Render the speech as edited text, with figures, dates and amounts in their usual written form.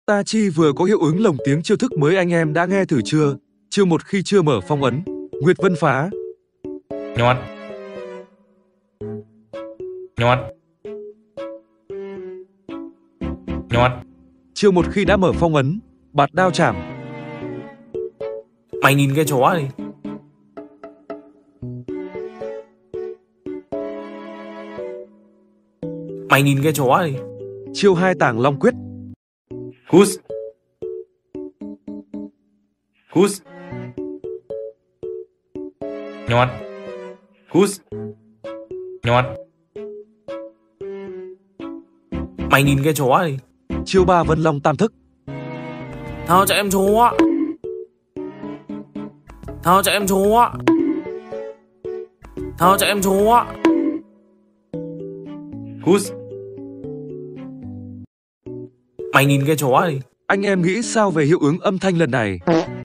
Ta Chi vừa có hiệu ứng lồng tiếng chiêu thức mới, anh em đã nghe thử chưa? Chiêu 1 khi chưa mở phong ấn. Nguyệt Vân phá. Nhọt. Nhọt. Nhọt. Chiêu 1 khi đã mở phong ấn. Bạt đao chảm. Mày nhìn cái chó này. Mày nhìn cái chó này. Chiêu 2 tảng long quyết. Hús. Hús. Nhọt. Hús. Nhọt. Mày nhìn cái chó này. Chiêu 3 Vân Long tam thức. Thao cho em chó. Thao cho em chó. Thao cho em chó. Hús. Mày nhìn cái chó này. Anh em nghĩ sao về hiệu ứng âm thanh lần này?